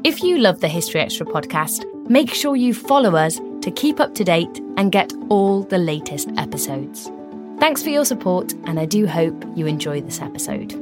If you love the History Extra podcast, make sure you follow us to keep up to date and get all the latest episodes. Thanks for your support, and I do hope you enjoy this episode.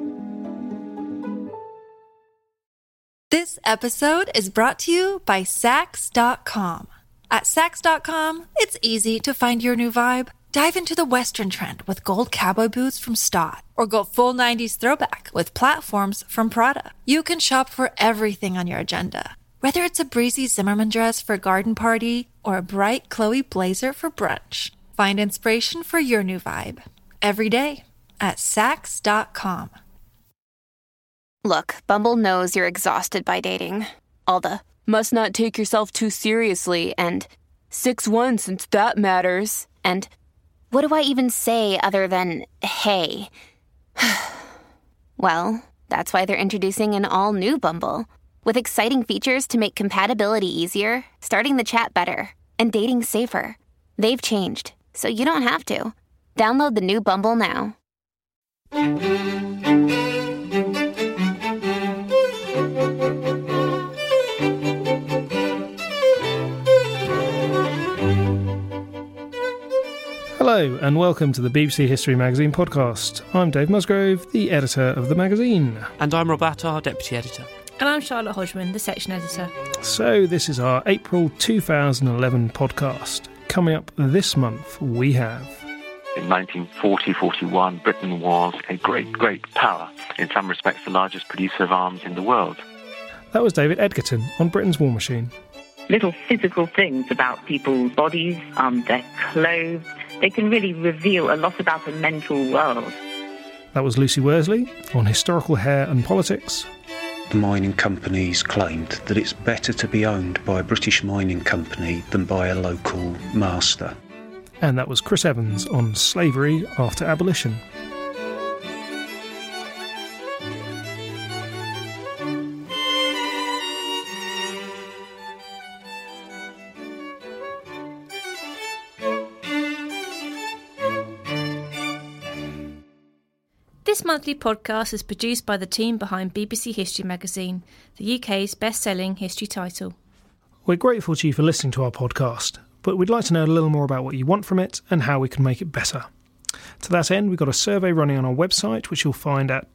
This episode is brought to you by Saks.com. At Saks.com, it's easy to find your new vibe. Dive into the Western trend with gold cowboy boots from Staud, or go full 90s throwback with platforms from Prada. You can shop for everything on your agenda, whether it's a breezy Zimmermann dress for a garden party or a bright Chloe blazer for brunch. Find inspiration for your new vibe every day at Saks.com. Look, Bumble knows you're exhausted by dating. All the, must not take yourself too seriously, and 6'1" since that matters, and what do I even say other than, hey? Well, that's why they're introducing an all-new Bumble, with exciting features to make compatibility easier, starting the chat better, and dating safer. They've changed, so you don't have to. Download the new Bumble now. Hello and welcome to the BBC History Magazine podcast. I'm Dave Musgrove, the editor of the magazine. And I'm Rob Attar, deputy editor. And I'm Charlotte Hodgman, the section editor. So this is our April 2011 podcast. Coming up this month we have... In 1940-41, Britain was a great power, in some respects the largest producer of arms in the world. That was David Edgerton on Britain's War Machine. Little physical things about people's bodies, their clothes, they can really reveal a lot about the mental world. That was Lucy Worsley on historical hair and politics. The mining companies claimed that it's better to be owned by a British mining company than by a local master. And that was Chris Evans on slavery after abolition. This monthly podcast is produced by the team behind BBC History Magazine, the UK's best-selling history title. We're grateful to you for listening to our podcast, but we'd like to know a little more about what you want from it and how we can make it better. To that end, we've got a survey running on our website, which you'll find at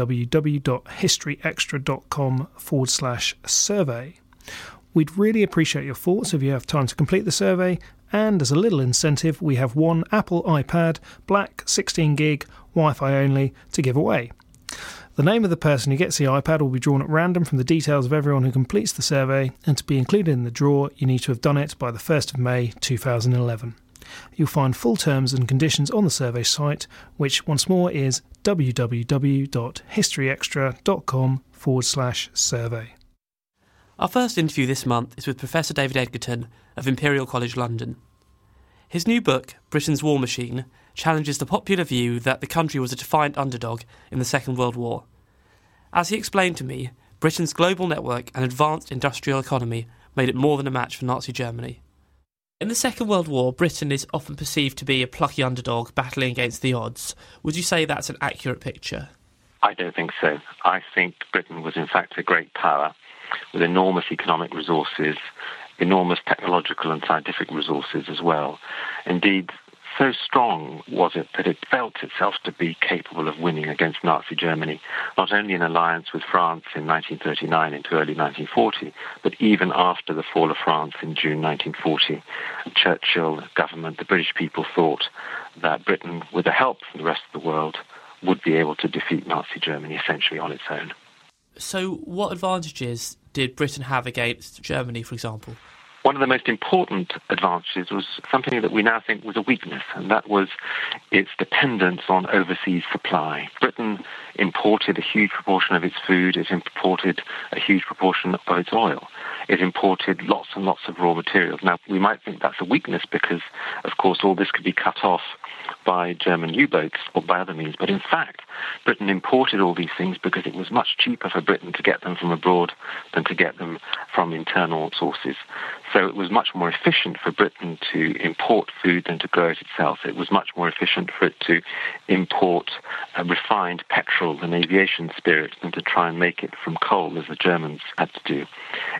www.historyextra.com/survey. We'd really appreciate your thoughts if you have time to complete the survey, and as a little incentive, we have one Apple iPad, black, 16GB, Wi-Fi only, to give away. The name of the person who gets the iPad will be drawn at random from the details of everyone who completes the survey, and to be included in the draw, you need to have done it by the 1st of May 2011. You'll find full terms and conditions on the survey site, which once more is www.historyextra.com/survey. Our first interview this month is with Professor David Edgerton of Imperial College London. His new book, Britain's War Machine, challenges the popular view that the country was a defiant underdog in the Second World War. As he explained to me, Britain's global network and advanced industrial economy made it more than a match for Nazi Germany. In the Second World War, Britain is often perceived to be a plucky underdog battling against the odds. Would you say that's an accurate picture? I don't think so. I think Britain was in fact a great power with enormous economic resources, enormous technological and scientific resources as well. Indeed, so strong was it that it felt itself to be capable of winning against Nazi Germany, not only in alliance with France in 1939 into early 1940, but even after the fall of France in June 1940. Churchill, government, the British people thought that Britain, with the help from the rest of the world, would be able to defeat Nazi Germany essentially on its own. So what advantages did Britain have against Germany, for example? One of the most important advantages was something that we now think was a weakness, and that was its dependence on overseas supply. Britain imported a huge proportion of its food, it imported a huge proportion of its oil. It imported lots and lots of raw materials. Now, we might think that's a weakness because, of course, all this could be cut off by German U-boats or by other means. But in fact, Britain imported all these things because it was much cheaper for Britain to get them from abroad than to get them from internal sources. So it was much more efficient for Britain to import food than to grow it itself. It was much more efficient for it to import refined petrol and aviation spirit than to try and make it from coal, as the Germans had to do.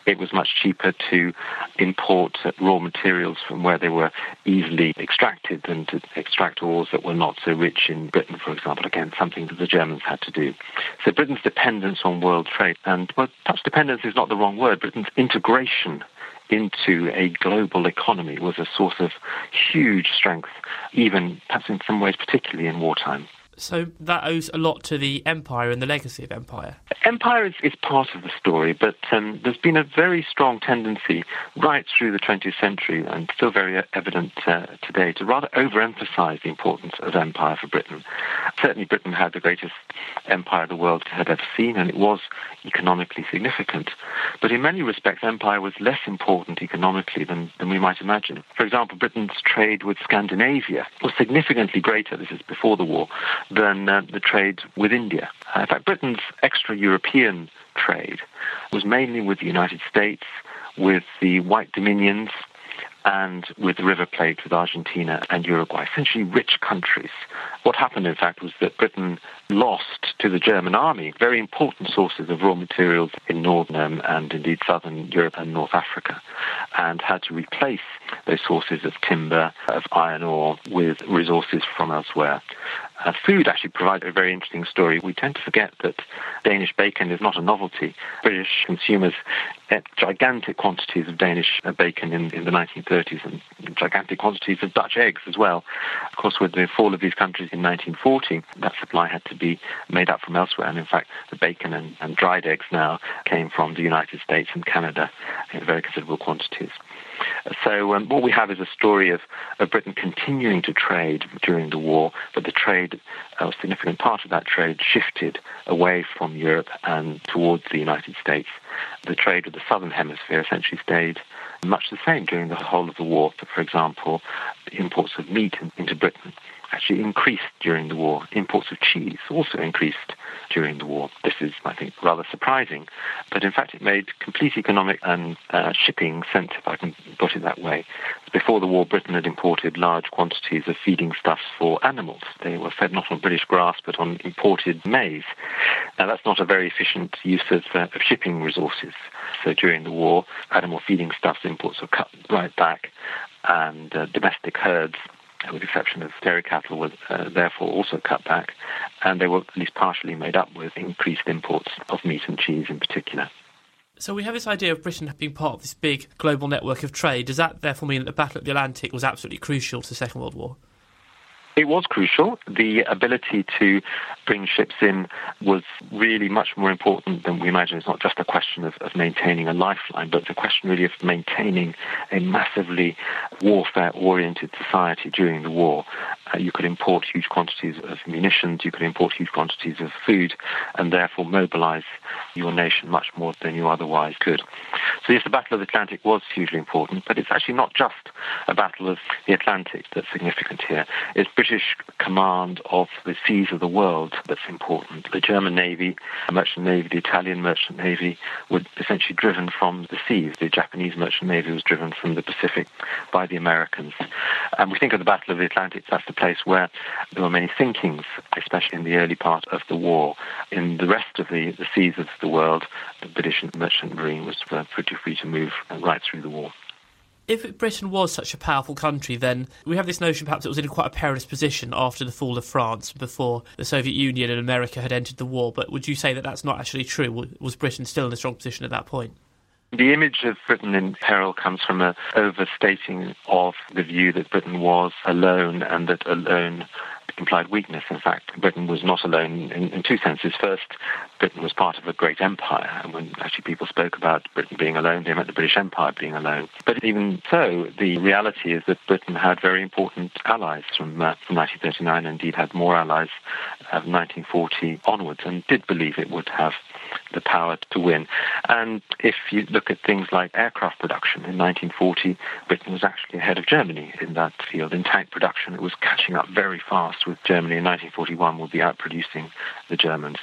It was much cheaper to import raw materials from where they were easily extracted than to extract ores that were not so rich in Britain, for example. Again, something that the Germans had to do. So Britain's dependence on world trade, and well, perhaps dependence is not the wrong word, Britain's integration into a global economy was a source of huge strength, even perhaps in some ways particularly in wartime. So that owes a lot to the empire and the legacy of empire. Empire is part of the story, but there's been a very strong tendency right through the 20th century, and still very evident today, to rather overemphasize the importance of empire for Britain. Certainly Britain had the greatest empire the world had ever seen, and it was economically significant. But in many respects, empire was less important economically than we might imagine. For example, Britain's trade with Scandinavia was significantly greater, this is before the war, than the trade with India. In fact, Britain's extra-European trade was mainly with the United States, with the White Dominions, and with the River Plate, with Argentina and Uruguay, essentially rich countries. What happened, in fact, was that Britain lost to the German army very important sources of raw materials in northern and indeed southern Europe and North Africa, and had to replace those sources of timber, of iron ore, with resources from elsewhere. Food actually provides a very interesting story. We tend to forget that Danish bacon is not a novelty. British consumers ate gigantic quantities of Danish bacon in the 1930s, and gigantic quantities of Dutch eggs as well. Of course, with the fall of these countries in 1940, that supply had to be made up from elsewhere, and in fact the bacon and dried eggs now came from the United States and Canada in very considerable quantities. So what we have is a story of Britain continuing to trade during the war, but the trade, a significant part of that trade, shifted away from Europe and towards the United States. The trade with the southern hemisphere essentially stayed much the same during the whole of the war. For example, imports of meat into Britain actually increased during the war. Imports of cheese also increased during the war. This is, I think, rather surprising, but in fact it made complete economic and shipping sense, if I can put it that way. Before the war, Britain had imported large quantities of feeding stuffs for animals. They were fed not on British grass, but on imported maize. Now, that's not a very efficient use of shipping resources. So during the war, animal feeding stuffs imports were cut right back, and domestic herds, with the exception of dairy cattle, were therefore also cut back, and they were at least partially made up with increased imports of meat and cheese in particular. So we have this idea of Britain being part of this big global network of trade. Does that therefore mean that the Battle of the Atlantic was absolutely crucial to the Second World War? It was crucial. The ability to bring ships in was really much more important than we imagine. It's not just a question of maintaining a lifeline, but it's a question really of maintaining a massively warfare-oriented society during the war. You could import huge quantities of munitions, you could import huge quantities of food, and therefore mobilize your nation much more than you otherwise could. So yes, the Battle of the Atlantic was hugely important, but it's actually not just a Battle of the Atlantic that's significant here. It's British command of the seas of the world that's important. The German Navy, the Merchant Navy, the Italian Merchant Navy were essentially driven from the seas. The Japanese Merchant Navy was driven from the Pacific by the Americans. And we think of the Battle of the Atlantic, that's the place where there were many sinkings, especially in the early part of the war. In the rest of the seas of the world, the British Merchant Marine was pretty free to move right through the war. If Britain was such a powerful country, then we have this notion perhaps it was in quite a perilous position after the fall of France, before the Soviet Union and America had entered the war. But would you say that that's not actually true? Was Britain still in a strong position at that point? The image of Britain in peril comes from an overstating of the view that Britain was alone and that alone implied weakness. In fact, Britain was not alone in two senses. First, Britain was part of a great empire, and when actually people spoke about Britain being alone, they meant the British Empire being alone. But even so, the reality is that Britain had very important allies from 1939, and indeed had more allies from 1940 onwards, and did believe it would have the power to win. And if you look at things like aircraft production, in 1940, Britain was actually ahead of Germany in that field. In tank production, it was catching up very fast with Germany. In 1941, will be outproducing the Germans.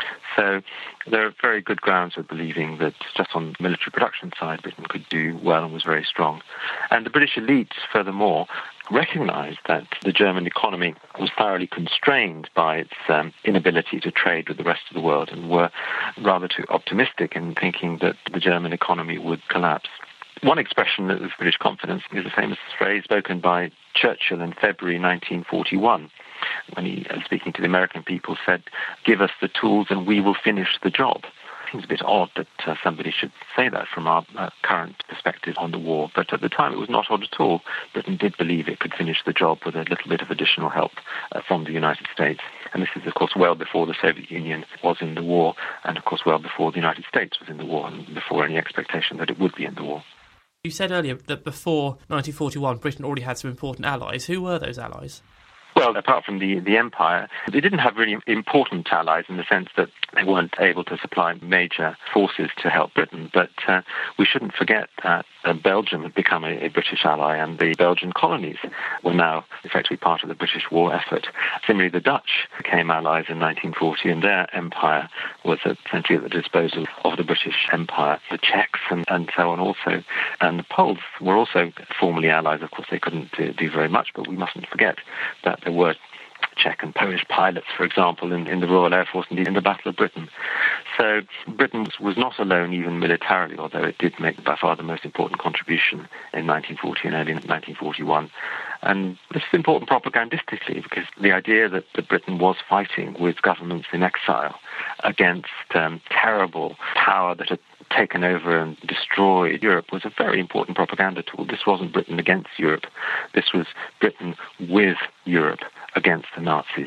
So there are very good grounds for believing that just on the military production side, Britain could do well and was very strong. And the British elite, furthermore, recognized that the German economy was thoroughly constrained by its inability to trade with the rest of the world, and were rather too optimistic in thinking that the German economy would collapse. One expression of British confidence is a famous phrase spoken by Churchill in February 1941, when he, speaking to the American people, said, "Give us the tools and we will finish the job." It seems a bit odd that somebody should say that from our current perspective on the war, but at the time it was not odd at all. Britain did believe it could finish the job with a little bit of additional help from the United States. And this is, of course, well before the Soviet Union was in the war, and, of course, well before the United States was in the war, and before any expectation that it would be in the war. You said earlier that before 1941, Britain already had some important allies. Who were those allies? Well, apart from the Empire, they didn't have really important allies in the sense that they weren't able to supply major forces to help Britain. But we shouldn't forget that Belgium had become a British ally, and the Belgian colonies were now effectively part of the British war effort. Similarly, the Dutch became allies in 1940, and their empire was essentially at the disposal of the British Empire. The Czechs and so on also, and the Poles were also formally allies. Of course, they couldn't do very much, but we mustn't forget that there were Czech and Polish pilots, for example, in the Royal Air Force, indeed in the Battle of Britain. So Britain was not alone even militarily, although it did make by far the most important contribution in 1940 and early 1941. And this is important propagandistically, because the idea that Britain was fighting with governments in exile against terrible power that had taken over and destroyed Europe was a very important propaganda tool. This wasn't Britain against Europe. This was Britain with Europe against the Nazis.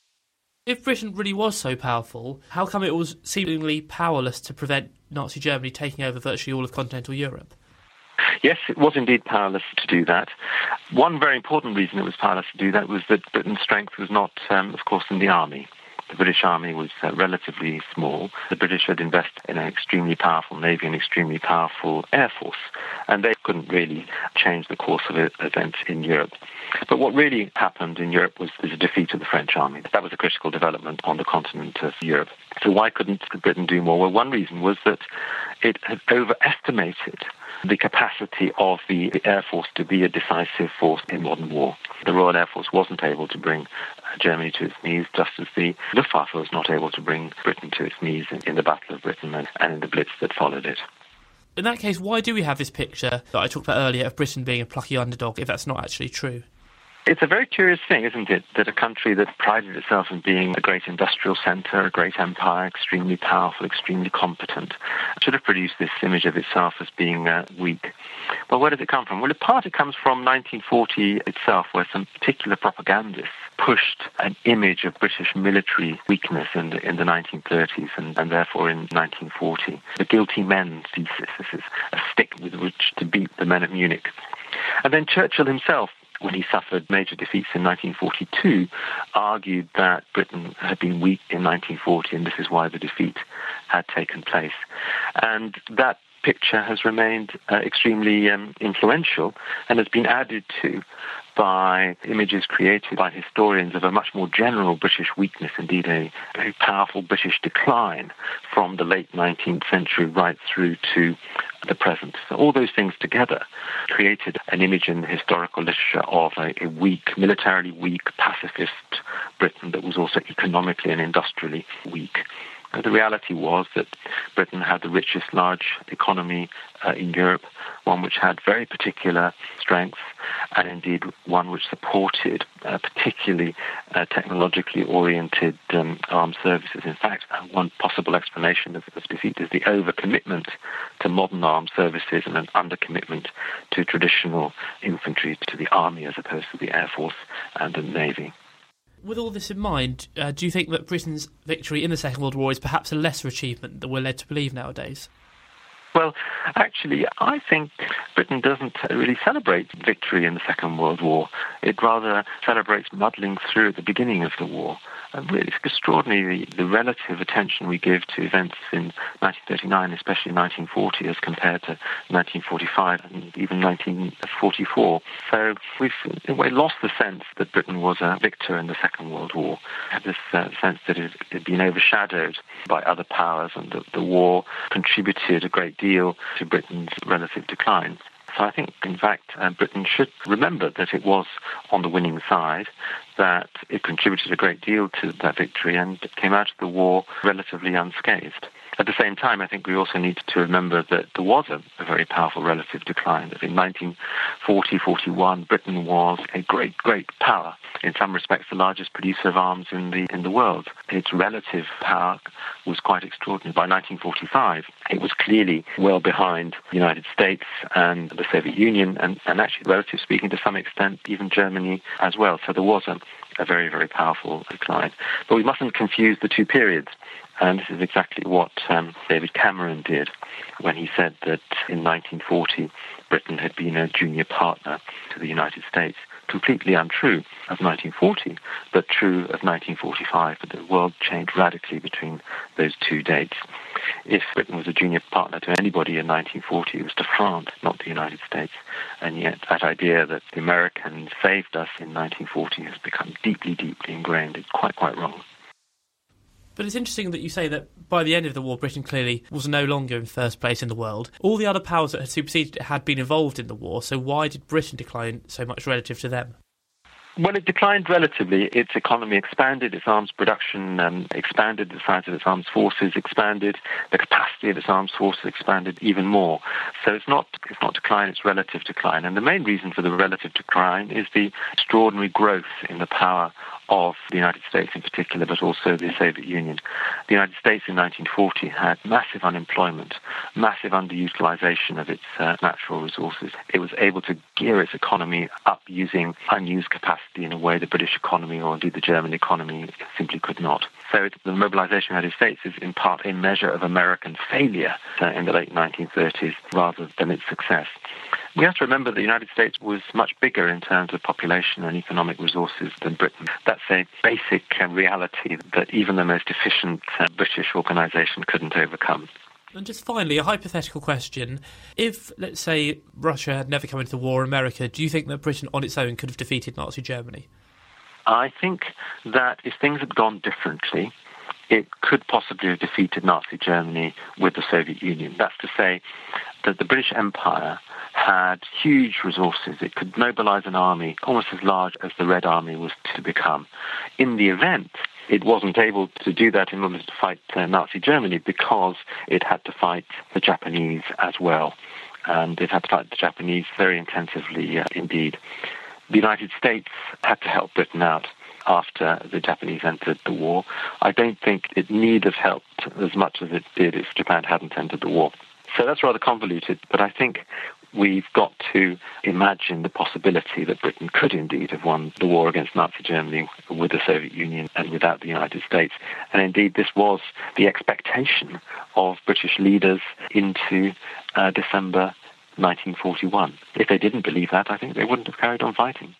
If Britain really was so powerful, how come it was seemingly powerless to prevent Nazi Germany taking over virtually all of continental Europe? Yes, it was indeed powerless to do that. One very important reason it was powerless to do that was that Britain's strength was not, of course, in the army. The British Army was relatively small. The British had invested in an extremely powerful navy and extremely powerful air force, and they couldn't really change the course of events in Europe. But what really happened in Europe was the defeat of the French army. That was a critical development on the continent of Europe. So why couldn't Britain do more? Well, one reason was that it had overestimated the capacity of the Air Force to be a decisive force in modern war. The Royal Air Force wasn't able to bring Germany to its knees, just as the Luftwaffe was not able to bring Britain to its knees in the Battle of Britain and in the Blitz that followed it. In that case, why do we have this picture that I talked about earlier of Britain being a plucky underdog, if that's not actually true? It's a very curious thing, isn't it, that a country that prided itself in being a great industrial centre, a great empire, extremely powerful, extremely competent, should have produced this image of itself as being weak. Well, where does it come from? Well, in part it comes from 1940 itself, where some particular propagandists pushed an image of British military weakness in the 1930s and therefore in 1940. The guilty men thesis. This is a stick with which to beat the men at Munich. And then Churchill himself, when he suffered major defeats in 1942, argued that Britain had been weak in 1940, and this is why the defeat had taken place. And that picture has remained extremely influential and has been added to by images created by historians of a much more general British weakness, indeed a very powerful British decline from the late 19th century right through to the present. So all those things together created an image in the historical literature of a weak, militarily weak, pacifist Britain that was also economically and industrially weak. The reality was that Britain had the richest large economy in Europe, one which had very particular strengths, and indeed one which supported particularly technologically oriented armed services. In fact, one possible explanation of this defeat is the overcommitment to modern armed services and an undercommitment to traditional infantry, to the army as opposed to the air force and the navy. With all this in mind, do you think that Britain's victory in the Second World War is perhaps a lesser achievement than we're led to believe nowadays? Well, actually, I think Britain doesn't really celebrate victory in the Second World War. It rather celebrates muddling through at the beginning of the war. And really, it's extraordinary the relative attention we give to events in 1939, especially 1940, as compared to 1945 and even 1944. So we've, in a way, lost the sense that Britain was a victor in the Second World War. We have this sense that it had been overshadowed by other powers, and that the war contributed a great deal to Britain's relative decline. So I think, in fact, Britain should remember that it was on the winning side, that it contributed a great deal to that victory and came out of the war relatively unscathed. At the same time, I think we also need to remember that there was a very powerful relative decline. That in 1940-41, Britain was a great power. In some respects, the largest producer of arms in the world. Its relative power was quite extraordinary. By 1945, it was clearly well behind the United States and the Soviet Union, and actually, relatively speaking, to some extent, even Germany as well. So there was a very, very powerful decline. But we mustn't confuse the two periods. And this is exactly what David Cameron did when he said that in 1940 Britain had been a junior partner to the United States. Completely untrue of 1940, but true of 1945. But the world changed radically between those two dates. If Britain was a junior partner to anybody in 1940, it was to France, not the United States. And yet that idea that the Americans saved us in 1940 has become deeply, deeply ingrained. It's quite wrong. But it's interesting that you say that by the end of the war, Britain clearly was no longer in first place in the world. All the other powers that had superseded it had been involved in the war, so why did Britain decline so much relative to them? Well, it declined relatively. Its economy expanded, its arms production expanded, the size of its armed forces expanded, the capacity of its armed forces expanded even more. So it's not decline, it's relative decline. And the main reason for the relative decline is the extraordinary growth in the power of the United States in particular, but also the Soviet Union. The United States in 1940 had massive unemployment, massive underutilization of its natural resources. It was able to gear its economy up using unused capacity in a way the British economy or indeed the German economy simply could not. So the mobilization of the United States is in part a measure of American failure in the late 1930s rather than its success. We have to remember the United States was much bigger in terms of population and economic resources than Britain. That's a basic reality that even the most efficient British organisation couldn't overcome. And just finally, a hypothetical question. If, let's say, Russia had never come into the war, America, do you think that Britain on its own could have defeated Nazi Germany? I think that if things had gone differently, it could possibly have defeated Nazi Germany with the Soviet Union. That's to say that the British Empire had huge resources. It could mobilize an army almost as large as the Red Army was to become. In the event, it wasn't able to do that in order to fight Nazi Germany because it had to fight the Japanese as well. And it had to fight the Japanese very intensively indeed. The United States had to help Britain out after the Japanese entered the war. I don't think it need have helped as much as it did if Japan hadn't entered the war. So that's rather convoluted, but I think we've got to imagine the possibility that Britain could indeed have won the war against Nazi Germany with the Soviet Union and without the United States. And indeed, this was the expectation of British leaders into December 1941. If they didn't believe that, I think they wouldn't have carried on fighting.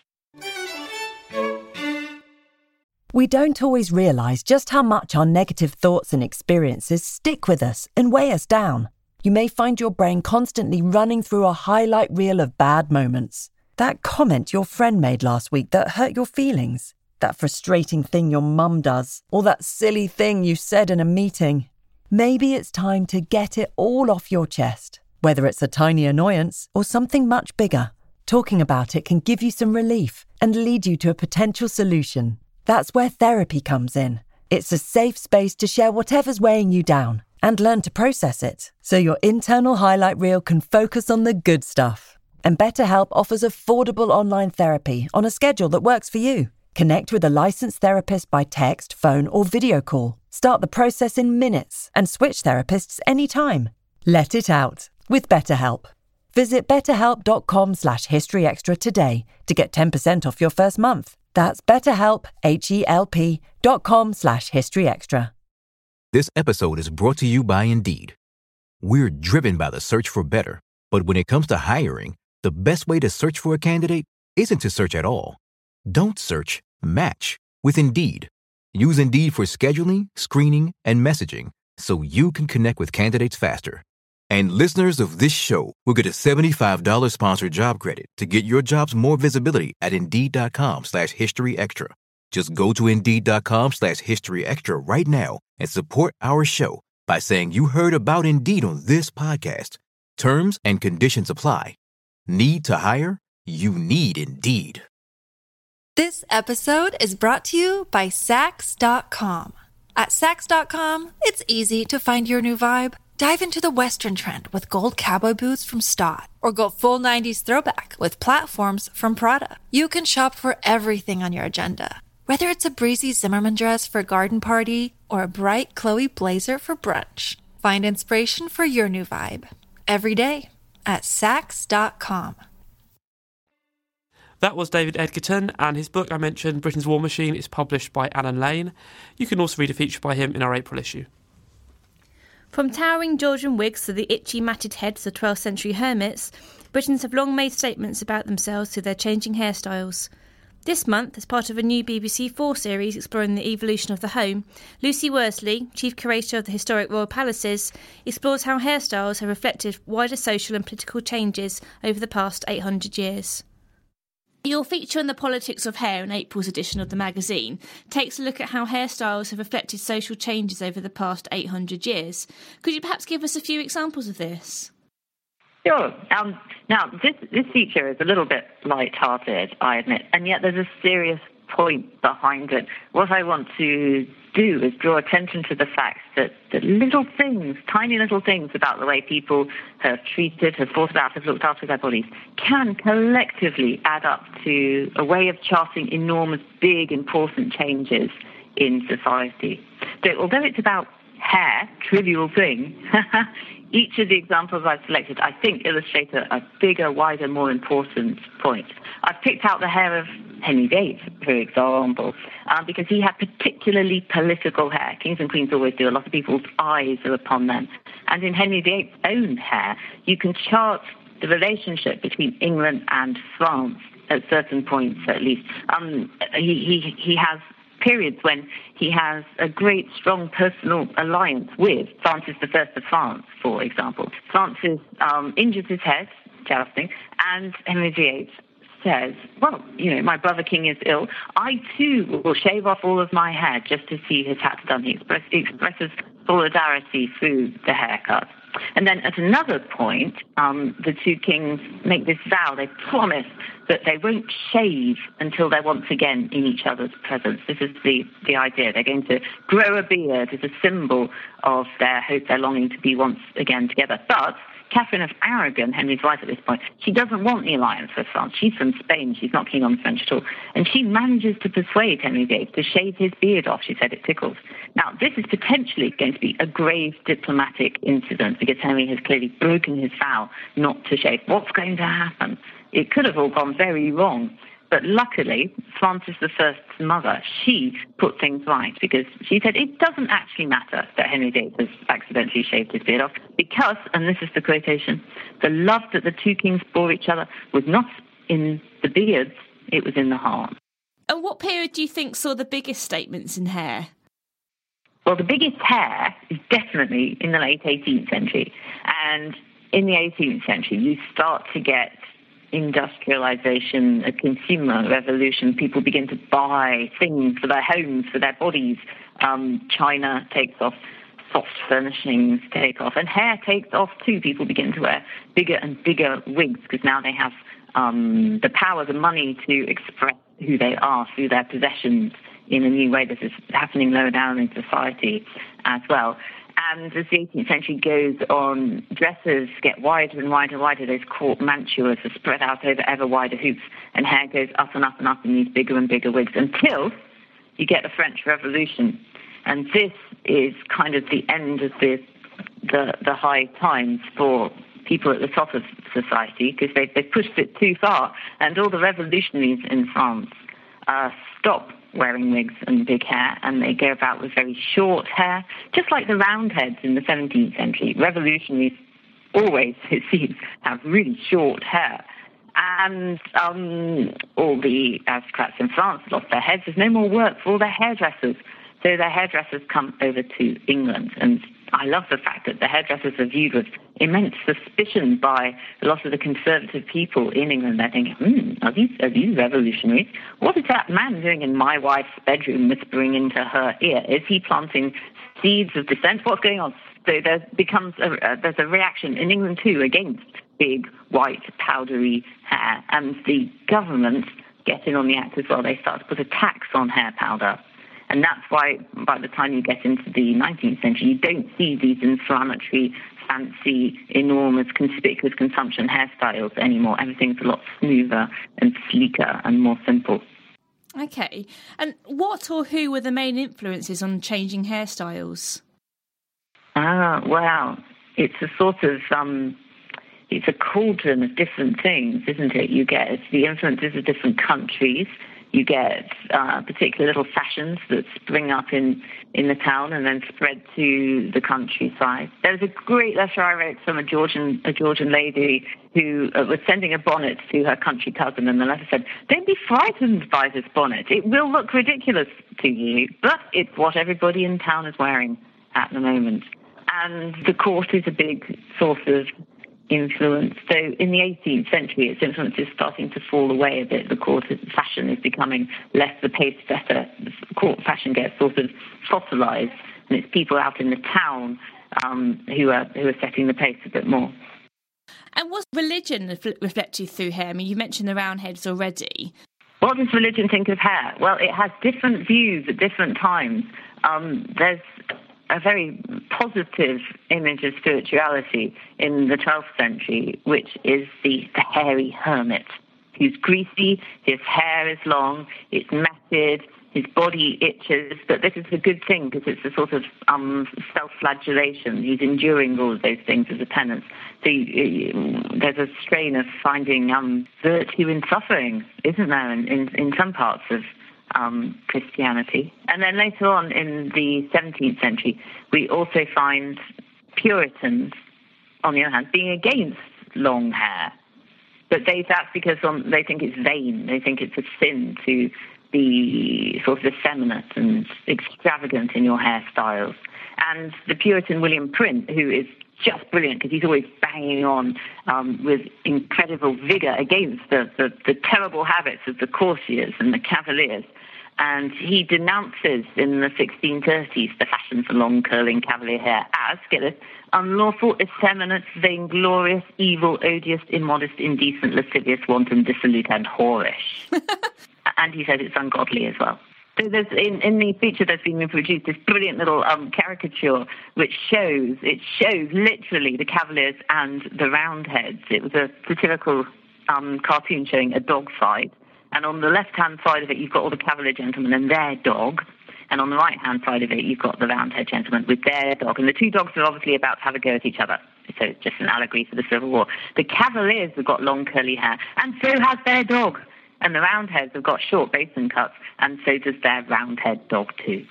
We don't always realise just how much our negative thoughts and experiences stick with us and weigh us down. You may find your brain constantly running through a highlight reel of bad moments. That comment your friend made last week that hurt your feelings. That frustrating thing your mum does. Or that silly thing you said in a meeting. Maybe it's time to get it all off your chest. Whether it's a tiny annoyance or something much bigger. Talking about it can give you some relief and lead you to a potential solution. That's where therapy comes in. It's a safe space to share whatever's weighing you down and learn to process it, so your internal highlight reel can focus on the good stuff. And BetterHelp offers affordable online therapy on a schedule that works for you. Connect with a licensed therapist by text, phone, or video call. Start the process in minutes and switch therapists anytime. Let it out with BetterHelp. Visit betterhelp.com/historyextra today to get 10% off your first month. That's BetterHelp, HELP.com/historyextra. This episode is brought to you by Indeed. We're driven by the search for better, but when it comes to hiring, the best way to search for a candidate isn't to search at all. Don't search, match with Indeed. Use Indeed for scheduling, screening, and messaging so you can connect with candidates faster. And listeners of this show will get a $75 sponsored job credit to get your jobs more visibility at Indeed.com/historyextra. Just go to Indeed.com/historyextra right now and support our show by saying you heard about Indeed on this podcast. Terms and conditions apply. Need to hire? You need Indeed. This episode is brought to you by Sax.com. At Sax.com, it's easy to find your new vibe. Dive into the Western trend with gold cowboy boots from Stott, or go full 90s throwback with platforms from Prada. You can shop for everything on your agenda, whether it's a breezy Zimmermann dress for a garden party or a bright Chloe blazer for brunch. Find inspiration for your new vibe every day at Sax.com. That was David Edgerton, and his book I mentioned, Britain's War Machine, is published by Allen Lane. You can also read a feature by him in our April issue. From towering Georgian wigs to the itchy matted heads of 12th century hermits, Britons have long made statements about themselves through their changing hairstyles. This month, as part of a new BBC4 series exploring the evolution of the home, Lucy Worsley, Chief Curator of the Historic Royal Palaces, explores how hairstyles have reflected wider social and political changes over the past 800 years. Your feature on the politics of hair in April's edition of the magazine takes a look at how hairstyles have reflected social changes over the past 800 years. Could you perhaps give us a few examples of this? Sure. Now, this feature is a little bit light-hearted, I admit, and yet there's a serious point behind it. What I want to do is draw attention to the fact that the little things, tiny little things about the way people have treated, have thought about, have looked after their bodies, can collectively add up to a way of charting enormous, big, important changes in society. So although it's about hair, trivial thing, each of the examples I've selected, I think, illustrate a bigger, wider, more important point. I've picked out the hair of Henry VIII, for example, because he had particularly political hair. Kings and queens always do. A lot of people's eyes are upon them. And in Henry VIII's own hair, you can chart the relationship between England and France at certain points, at least. He has periods when he has a great, strong personal alliance with Francis I of France, for example. Francis injures his head, jousting, and Henry VIII says, well, my brother king is ill. I, too, will shave off all of my hair just to see his hat done. He expresses solidarity through the haircut. And then at another point, the two kings make this vow. They promise that they won't shave until they're once again in each other's presence. This is the idea. They're going to grow a beard as a symbol of their hope, their longing to be once again together. But Catherine of Aragon, Henry's wife at this point, she doesn't want the alliance with France. She's from Spain. She's not keen on the French at all. And she manages to persuade Henry VIII to shave his beard off. She said it tickles. Now, this is potentially going to be a grave diplomatic incident because Henry has clearly broken his vow not to shave. What's going to happen? It could have all gone very wrong. But luckily, Francis I's mother, she put things right because she said it doesn't actually matter that Henry VIII has accidentally shaved his beard off because, and this is the quotation, the love that the two kings bore each other was not in the beards, it was in the heart. And what period do you think saw the biggest statements in hair? Well, the biggest hair is definitely in the late 18th century. And in the 18th century, you start to get industrialization, a consumer revolution. People begin to buy things for their homes, for their bodies. China takes off, soft furnishings take off, and hair takes off too. People begin to wear bigger and bigger wigs because now they have the power, the money to express who they are through their possessions in a new way. This is happening lower down in society as well. And as the 18th century goes on, dresses get wider and wider and wider. Those court mantuas are spread out over ever wider hoops, and hair goes up and up and up in these bigger and bigger wigs until you get the French Revolution. And this is kind of the end of the high times for people at the top of society because they pushed it too far. And all the revolutionaries in France stop wearing wigs and big hair, and they go about with very short hair, just like the Roundheads in the 17th century. Revolutionaries always, it seems, have really short hair. And all the aristocrats in France lost their heads. There's no more work for all their hairdressers. So their hairdressers come over to England. And I love the fact that the hairdressers are viewed with immense suspicion by a lot of the conservative people in England. They're thinking, are these revolutionaries? What is that man doing in my wife's bedroom whispering into her ear? Is he planting seeds of dissent? What's going on? So there's a reaction in England too against big, white, powdery hair. And the government get in on the act as well. They start to put a tax on hair powder. And that's why by the time you get into the 19th century, you don't see these inflammatory, fancy, enormous, conspicuous consumption hairstyles anymore. Everything's a lot smoother and sleeker and more simple. Okay. And what or who were the main influences on changing hairstyles? Well, it's a sort of, it's a cauldron of different things, isn't it? You get the influences of different countries. You get particular little fashions that spring up in the town and then spread to the countryside. There was a great letter I wrote from a Georgian lady who was sending a bonnet to her country cousin, and the letter said, "Don't be frightened by this bonnet. It will look ridiculous to you, but it's what everybody in town is wearing at the moment." And the court is a big source of influence. So in the 18th century, its influence is starting to fall away a bit. The court fashion is becoming less the pace setter. The court fashion gets sort of fossilized, and it's people out in the town who are setting the pace a bit more. And was religion reflected through hair? I mean, you mentioned the Roundheads already. What does religion think of hair? Well, it has different views at different times. There's a very positive image of spirituality in the 12th century, which is the hairy hermit, who's greasy, his hair is long, it's matted, his body itches, but this is a good thing because it's a sort of self-flagellation. He's enduring all of those things as a penance. So there's a strain of finding virtue in suffering, isn't there, in some parts of Christianity. And then later on in the 17th century, we also find Puritans, on the other hand, being against long hair. But that's because they think it's vain. They think it's a sin to be sort of effeminate and extravagant in your hairstyles. And the Puritan William Print, who is just brilliant because he's always banging on with incredible vigour against the terrible habits of the courtiers and the cavaliers. And he denounces in the 1630s the fashion for long curling cavalier hair as, get this, unlawful, effeminate, vainglorious, evil, odious, immodest, indecent, lascivious, wanton, dissolute, and whorish. And he says it's ungodly as well. So there's in the feature that's been reproduced this brilliant little caricature which shows literally the Cavaliers and the Roundheads. It was a satirical cartoon showing a dog fight. And on the left-hand side of it, you've got all the Cavalier gentlemen and their dog. And on the right-hand side of it, you've got the Roundhead gentlemen with their dog. And the two dogs are obviously about to have a go at each other. So it's just an allegory for the Civil War. The Cavaliers have got long curly hair, and so has their dog. And the Roundheads have got short basin cuts, and so does their Roundhead dog too.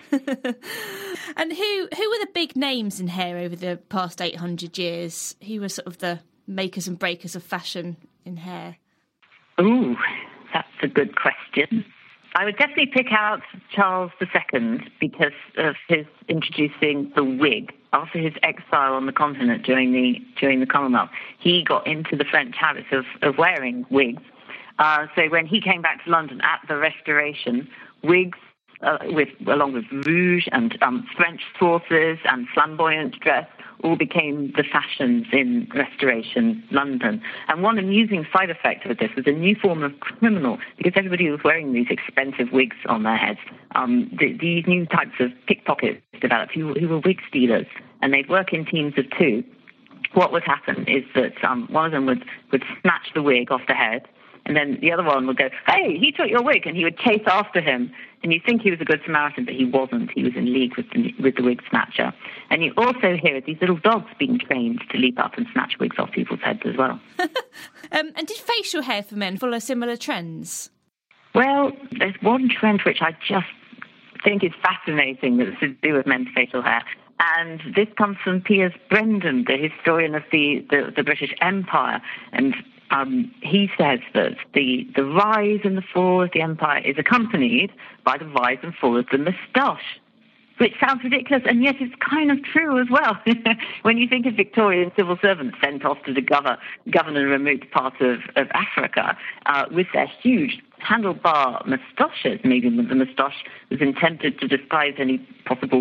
And who were the big names in hair over the past 800 years? Who were sort of the makers and breakers of fashion in hair? Ooh, that's a good question. I would definitely pick out Charles II because of his introducing the wig. After his exile on the continent during the Commonwealth, he got into the French habit of wearing wigs. So when he came back to London at the Restoration, wigs, along with rouge and French sauces and flamboyant dress, all became the fashions in Restoration London. And one amusing side effect of this was a new form of criminal, because everybody was wearing these expensive wigs on their heads. These new types of pickpockets developed who were wig stealers, and they'd work in teams of two. What would happen is that one of them would snatch the wig off the head, and then the other one would go, "Hey, he took your wig," and he would chase after him. And you think he was a good Samaritan, but he wasn't. He was in league with the wig snatcher. And you also hear these little dogs being trained to leap up and snatch wigs off people's heads as well. And did facial hair for men follow similar trends? Well, there's one trend which I just think is fascinating that's to do with men's facial hair. And this comes from Piers Brendan, the historian of the British Empire. And he says that the rise and the fall of the empire is accompanied by the rise and fall of the moustache, which sounds ridiculous, and yet it's kind of true as well. When you think of Victorian civil servants sent off to govern a remote part of Africa with their huge handlebar moustaches, maybe the moustache was intended to disguise any possible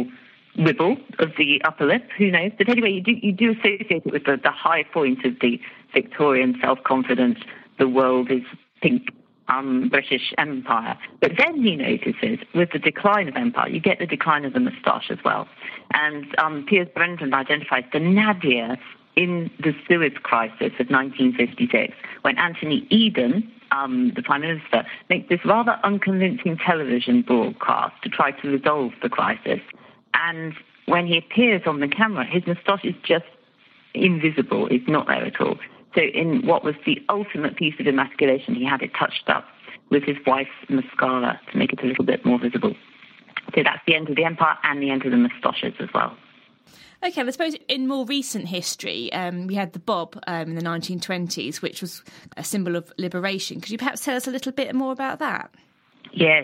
wibble of the upper lip, who knows? But anyway, you do associate it with the high point of the Victorian self-confidence, the world is pink, British Empire. But then he notices, with the decline of empire, you get the decline of the moustache as well. And Piers Brendon identifies the nadir in the Suez Crisis of 1956, when Anthony Eden, the Prime Minister, makes this rather unconvincing television broadcast to try to resolve the crisis. And when he appears on the camera, his moustache is just invisible. It's not there at all. So in what was the ultimate piece of emasculation, he had it touched up with his wife's mascara to make it a little bit more visible. So that's the end of the empire and the end of the moustaches as well. OK, I suppose in more recent history, we had the bob in the 1920s, which was a symbol of liberation. Could you perhaps tell us a little bit more about that? Yes,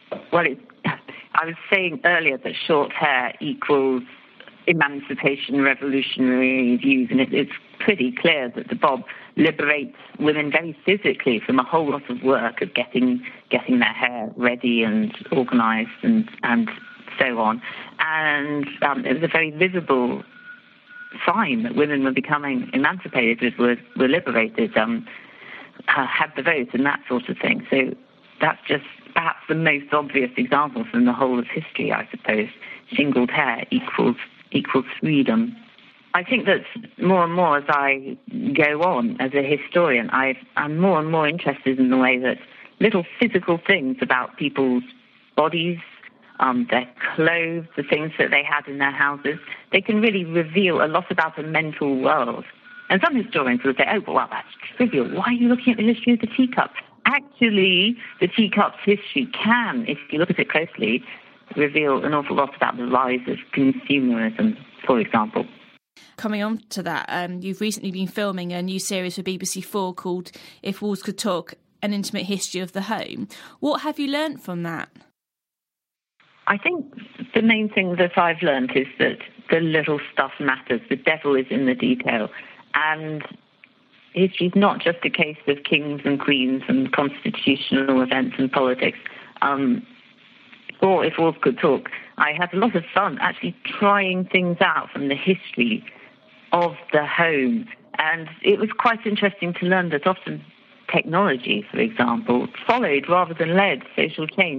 I was saying earlier that short hair equals emancipation, revolutionary views, and it's pretty clear that the bob liberates women very physically from a whole lot of work of getting their hair ready and organised and so on. And it was a very visible sign that women were becoming emancipated, were liberated, had the vote and that sort of thing. So that's just perhaps the most obvious example from the whole of history, I suppose. Shingled hair equals freedom. I think that more and more as I go on as a historian, I'm more and more interested in the way that little physical things about people's bodies, their clothes, the things that they had in their houses, they can really reveal a lot about the mental world. And some historians will say, oh, well, that's trivial. Why are you looking at the history of the teacup? Actually, the teacup's history can, if you look at it closely, reveal an awful lot about the rise of consumerism, for example. Coming on to that, you've recently been filming a new series for BBC4 called If Walls Could Talk, An Intimate History of the Home. What have you learnt from that? I think the main thing that I've learnt is that the little stuff matters. The devil is in the detail. And history is not just a case of kings and queens and constitutional events and politics. Or If Walls Could Talk, I had a lot of fun actually trying things out from the history of the home. And it was quite interesting to learn that often technology, for example, followed rather than led social change.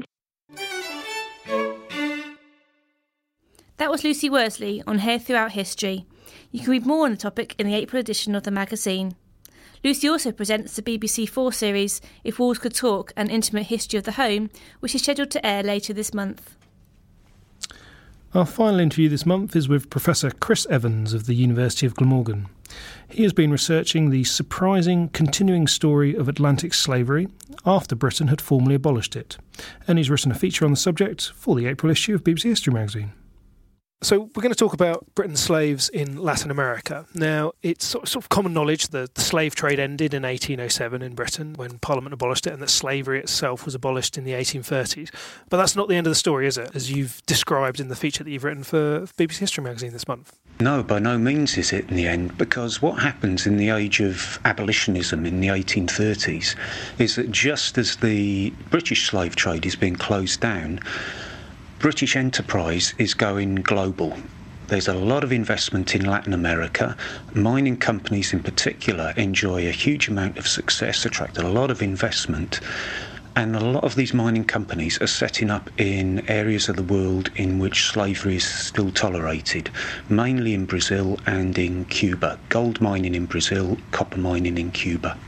That was Lucy Worsley on Hair Throughout History. You can read more on the topic in the April edition of the magazine. Lucy also presents the BBC4 series If Walls Could Talk, An Intimate History of the Home, which is scheduled to air later this month. Our final interview this month is with Professor Chris Evans of the University of Glamorgan. He has been researching the surprising continuing story of Atlantic slavery after Britain had formally abolished it, and he's written a feature on the subject for the April issue of BBC History magazine. So we're going to talk about Britain's slaves in Latin America. Now, it's sort of common knowledge that the slave trade ended in 1807 in Britain when Parliament abolished it, and that slavery itself was abolished in the 1830s. But that's not the end of the story, is it, as you've described in the feature that you've written for BBC History magazine this month? No, by no means is it in the end, because what happens in the age of abolitionism in the 1830s is that just as the British slave trade is being closed down, British enterprise is going global. There's a lot of investment in Latin America. Mining companies in particular enjoy a huge amount of success, attract a lot of investment, and a lot of these mining companies are setting up in areas of the world in which slavery is still tolerated, mainly in Brazil and in Cuba. Gold mining in Brazil, copper mining in Cuba.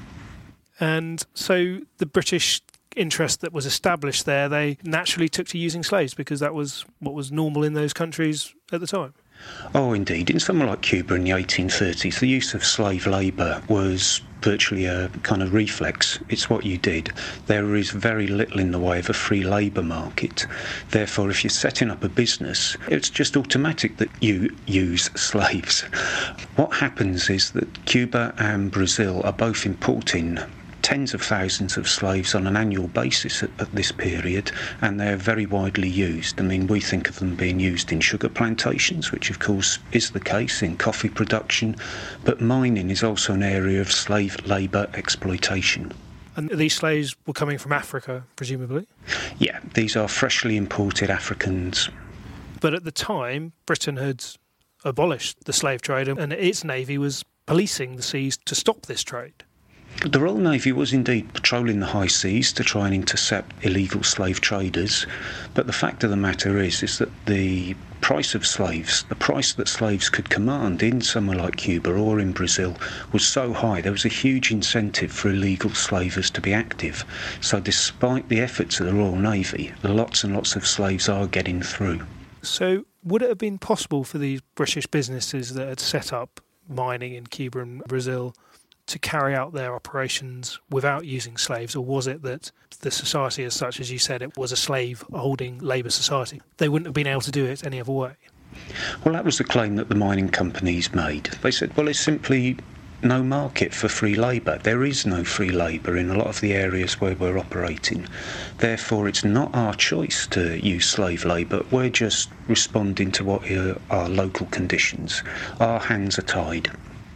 And so the British interest that was established there, they naturally took to using slaves because that was what was normal in those countries at the time. Oh, indeed. In somewhere like Cuba in the 1830s, the use of slave labour was virtually a kind of reflex. It's what you did. There is very little in the way of a free labour market. Therefore, if you're setting up a business, it's just automatic that you use slaves. What happens is that Cuba and Brazil are both importing tens of thousands of slaves on an annual basis at this period, and they're very widely used. I mean, we think of them being used in sugar plantations, which of course is the case in coffee production, but mining is also an area of slave labour exploitation. And these slaves were coming from Africa, presumably? Yeah, these are freshly imported Africans. But at the time, Britain had abolished the slave trade, and its navy was policing the seas to stop this trade. The Royal Navy was indeed patrolling the high seas to try and intercept illegal slave traders, but the fact of the matter is that the price of slaves, the price that slaves could command in somewhere like Cuba or in Brazil, was so high there was a huge incentive for illegal slavers to be active. So despite the efforts of the Royal Navy, lots and lots of slaves are getting through. So would it have been possible for these British businesses that had set up mining in Cuba and Brazil to carry out their operations without using slaves, or was it that the society as such, as you said, it was a slave-holding labour society? They wouldn't have been able to do it any other way. Well, that was the claim that the mining companies made. They said, well, there's simply no market for free labour. There is no free labour in a lot of the areas where we're operating. Therefore, it's not our choice to use slave labour. We're just responding to what are our local conditions. Our hands are tied.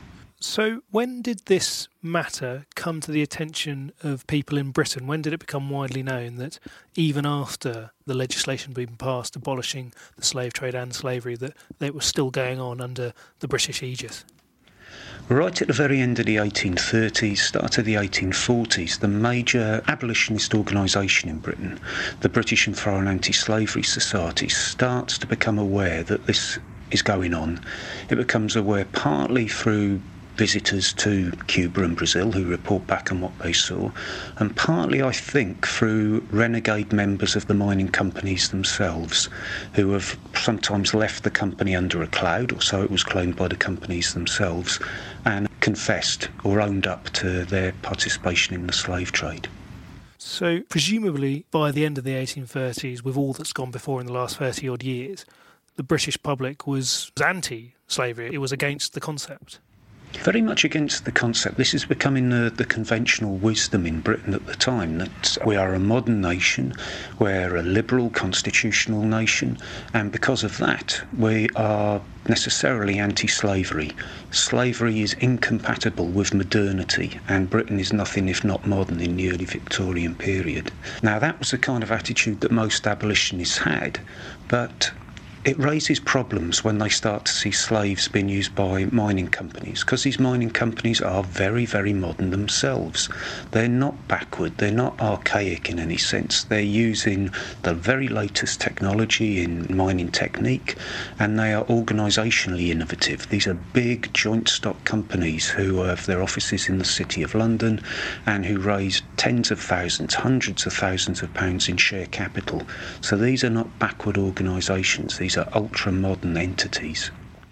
So when did this matter come to the attention of people in Britain? When did it become widely known that even after the legislation had been passed abolishing the slave trade and slavery, that it was still going on under the British aegis? Right at the very end of the 1830s, start of the 1840s, the major abolitionist organisation in Britain, the British and Foreign Anti-Slavery Society, starts to become aware that this is going on. It becomes aware partly through visitors to Cuba and Brazil who report back on what they saw, and partly, I think, through renegade members of the mining companies themselves, who have sometimes left the company under a cloud, or so it was claimed by the companies themselves, and confessed or owned up to their participation in the slave trade. So, presumably, by the end of the 1830s, with all that's gone before in the last 30-odd years, the British public was anti-slavery. It was against the concept. Very much against the concept. This is becoming the conventional wisdom in Britain at the time, that we are a modern nation, we're a liberal constitutional nation, and because of that we are necessarily anti-slavery. Slavery is incompatible with modernity, and Britain is nothing if not modern in the early Victorian period. Now, that was the kind of attitude that most abolitionists had, but it raises problems when they start to see slaves being used by mining companies, because these mining companies are very, very modern themselves. They're not backward, they're not archaic in any sense. They're using the very latest technology in mining technique, and they are organisationally innovative. These are big joint stock companies who have their offices in the City of London and who raise tens of thousands, hundreds of thousands of pounds in share capital. So these are not backward organisations. These are ultra-modern entities.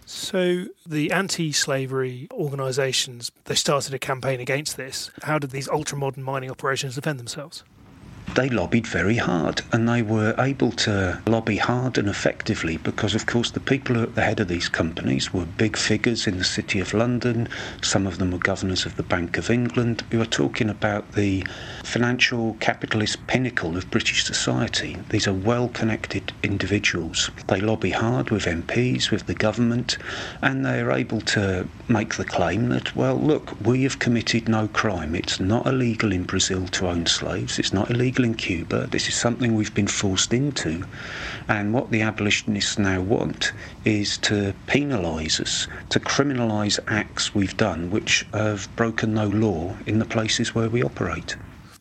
So the anti-slavery organisations, they started a campaign against this. How did these ultra-modern mining operations defend themselves? They lobbied very hard, and they were able to lobby hard and effectively because, of course, the people at the head of these companies were big figures in the City of London. Some of them were governors of the Bank of England. We were talking about the financial capitalist pinnacle of British society. These are well-connected individuals. They lobby hard with MPs, with the government, and they are able to make the claim that, well, look, we have committed no crime. It's not illegal in Brazil to own slaves. It's not illegal in Cuba. This is something we've been forced into, and what the abolitionists now want is to penalise us, to criminalise acts we've done which have broken no law in the places where we operate.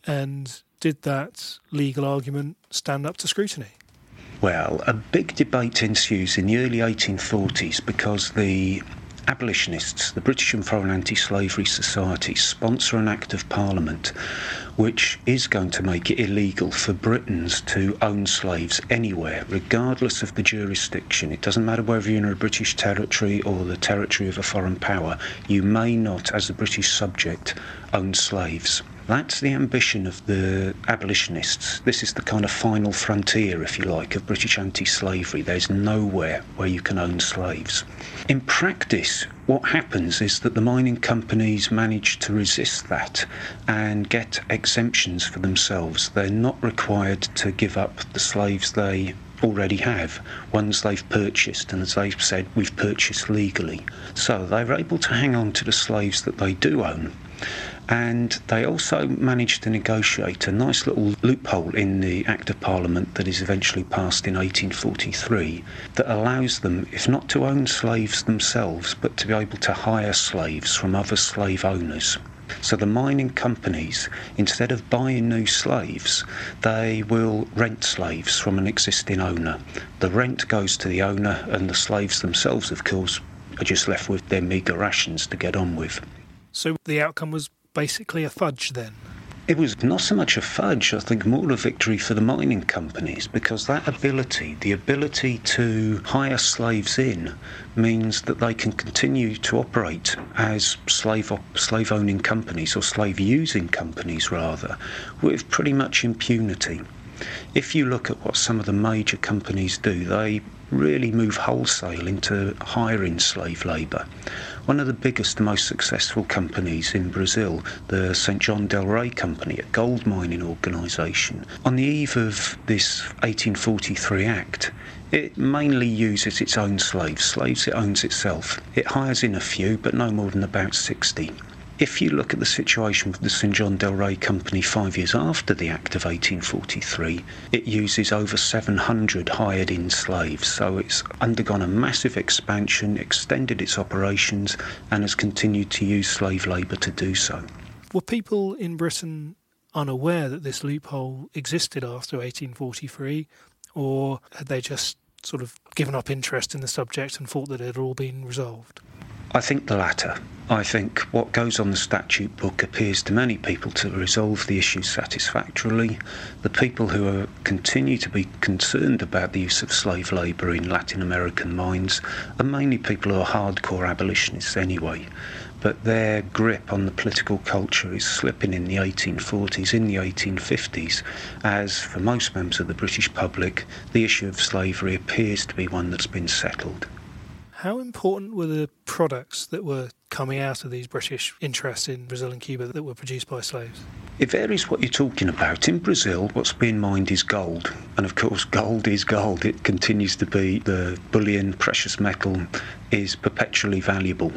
And did that legal argument stand up to scrutiny? Well, a big debate ensues in the early 1840s because the abolitionists, the British and Foreign Anti-Slavery Society, sponsor an Act of Parliament which is going to make it illegal for Britons to own slaves anywhere, regardless of the jurisdiction. It doesn't matter whether you're in a British territory or the territory of a foreign power. You may not, as a British subject, own slaves. That's the ambition of the abolitionists. This is the kind of final frontier, if you like, of British anti-slavery. There's nowhere where you can own slaves. In practice, what happens is that the mining companies manage to resist that and get exemptions for themselves. They're not required to give up the slaves they already have, ones they've purchased, and as they've said, we've purchased legally. So they're able to hang on to the slaves that they do own. And they also managed to negotiate a nice little loophole in the Act of Parliament that is eventually passed in 1843 that allows them, if not to own slaves themselves, but to be able to hire slaves from other slave owners. So the mining companies, instead of buying new slaves, they will rent slaves from an existing owner. The rent goes to the owner, and the slaves themselves, of course, are just left with their meagre rations to get on with. So the outcome was basically a fudge then? It was not so much a fudge, I think more a victory for the mining companies, because that ability, the ability to hire slaves in, means that they can continue to operate as slave-owning companies, or slave-using companies rather, with pretty much impunity. If you look at what some of the major companies do, they really move wholesale into hiring slave labour. One of the biggest and most successful companies in Brazil, the St. John del Rey Company, a gold mining organisation, on the eve of this 1843 Act, it mainly uses its own slaves it owns itself. It hires in a few, but no more than about 60. If you look at the situation with the St. John del Rey Company 5 years after the Act of 1843, it uses over 700 hired-in slaves. So it's undergone a massive expansion, extended its operations, and has continued to use slave labour to do so. Were people in Britain unaware that this loophole existed after 1843, or had they just sort of given up interest in the subject and thought that it had all been resolved? I think the latter. I think what goes on the statute book appears to many people to resolve the issue satisfactorily. The people who continue to be concerned about the use of slave labour in Latin American mines are mainly people who are hardcore abolitionists anyway. But their grip on the political culture is slipping in the 1840s, in the 1850s, as for most members of the British public, the issue of slavery appears to be one that's been settled. How important were the products that were coming out of these British interests in Brazil and Cuba that were produced by slaves? It varies what you're talking about. In Brazil, what's being mined is gold. And of course, gold is gold. It continues to be the bullion, precious metal, is perpetually valuable.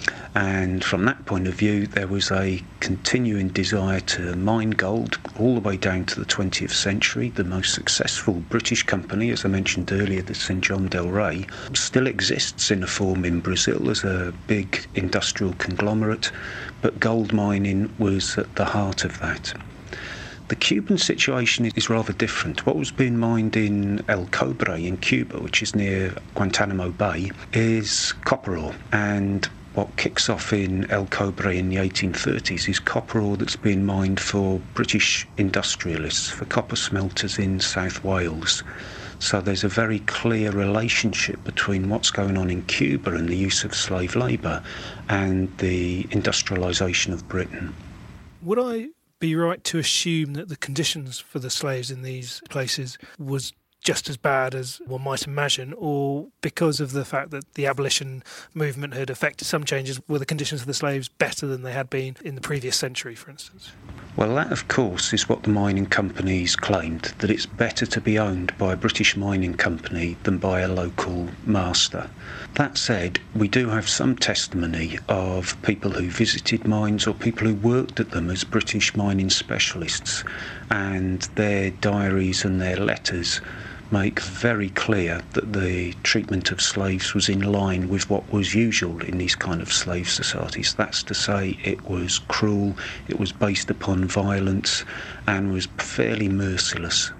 And from that point of view, there was a continuing desire to mine gold all the way down to the 20th century. The most successful British company, as I mentioned earlier, the St. John del Rey, still exists in a form in Brazil as a big industrial conglomerate, but gold mining was at the heart of that. The Cuban situation is rather different. What was being mined in El Cobre in Cuba, which is near Guantanamo Bay, is copper ore, and what kicks off in El Cobre in the 1830s is copper ore that's being mined for British industrialists, for copper smelters in South Wales. So there's a very clear relationship between what's going on in Cuba and the use of slave labour and the industrialisation of Britain. Would I be right to assume that the conditions for the slaves in these places was just as bad as one might imagine, or because of the fact that the abolition movement had affected some changes, were the conditions for the slaves better than they had been in the previous century, for instance? Well, that, of course, is what the mining companies claimed, that it's better to be owned by a British mining company than by a local master. That said, we do have some testimony of people who visited mines or people who worked at them as British mining specialists, and their diaries and their letters make very clear that the treatment of slaves was in line with what was usual in these kind of slave societies. That's to say, it was cruel, it was based upon violence, and was fairly merciless.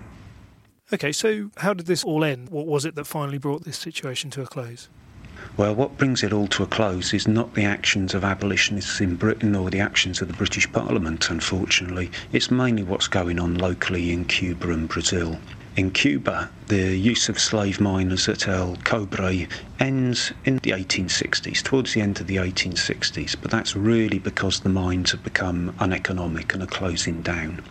OK, so how did this all end? What was it that finally brought this situation to a close? Well, what brings it all to a close is not the actions of abolitionists in Britain or the actions of the British Parliament, unfortunately. It's mainly what's going on locally in Cuba and Brazil. In Cuba, the use of slave miners at El Cobre ends in the 1860s, towards the end of the 1860s, but that's really because the mines have become uneconomic and are closing down.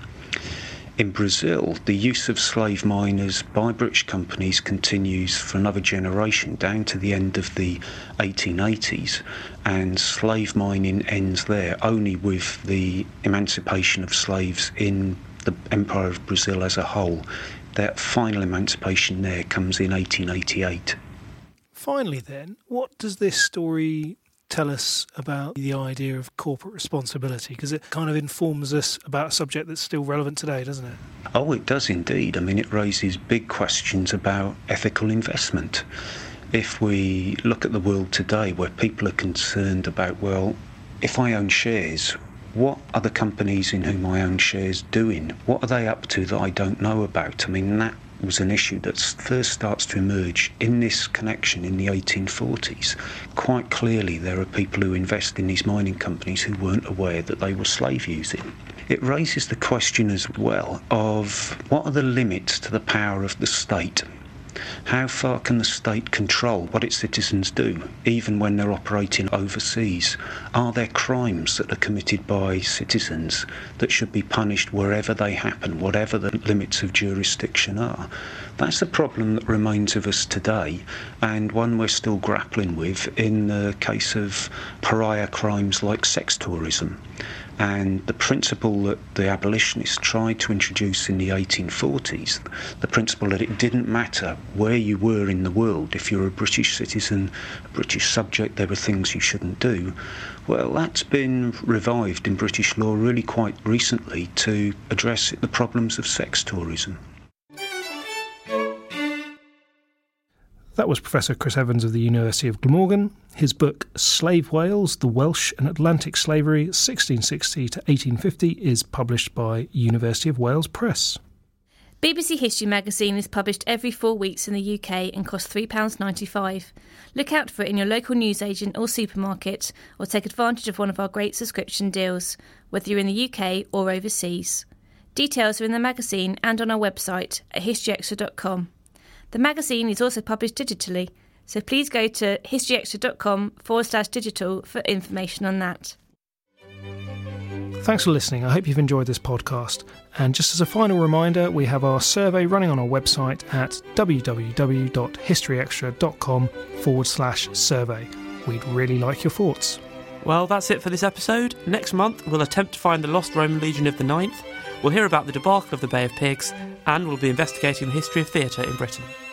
In Brazil, the use of slave miners by British companies continues for another generation, down to the end of the 1880s, and slave mining ends there only with the emancipation of slaves in the Empire of Brazil as a whole. That final emancipation there comes in 1888. Finally then, what does this story tell us about the idea of corporate responsibility? Because it kind of informs us about a subject that's still relevant today, doesn't it? Oh, it does indeed. I mean, it raises big questions about ethical investment. If we look at the world today where people are concerned about, well, if I own shares, what are the companies in whom I own shares doing? What are they up to that I don't know about? I mean, that was an issue that first starts to emerge in this connection in the 1840s. Quite clearly, there are people who invest in these mining companies who weren't aware that they were slave using. It raises the question as well of what are the limits to the power of the state? How far can the state control what its citizens do, even when they're operating overseas? Are there crimes that are committed by citizens that should be punished wherever they happen, whatever the limits of jurisdiction are? That's a problem that remains of us today, and one we're still grappling with in the case of pariah crimes like sex tourism. And the principle that the abolitionists tried to introduce in the 1840s, the principle that it didn't matter where you were in the world, if you're a British citizen, a British subject, there were things you shouldn't do. Well, that's been revived in British law really quite recently to address the problems of sex tourism. That was Professor Chris Evans of the University of Glamorgan. His book, Slave Whales, The Welsh and Atlantic Slavery, 1660 to 1850, is published by University of Wales Press. BBC History magazine is published every 4 weeks in the UK and costs £3.95. Look out for it in your local newsagent or supermarket, or take advantage of one of our great subscription deals, whether you're in the UK or overseas. Details are in the magazine and on our website at historyextra.com. The magazine is also published digitally, so please go to historyextra.com/digital for information on that. Thanks for listening. I hope you've enjoyed this podcast. And just as a final reminder, we have our survey running on our website at www.historyextra.com/survey. We'd really like your thoughts. Well, that's it for this episode. Next month, we'll attempt to find the lost Roman legion of the 9th. We'll hear about the debacle of the Bay of Pigs, and we'll be investigating the history of theatre in Britain.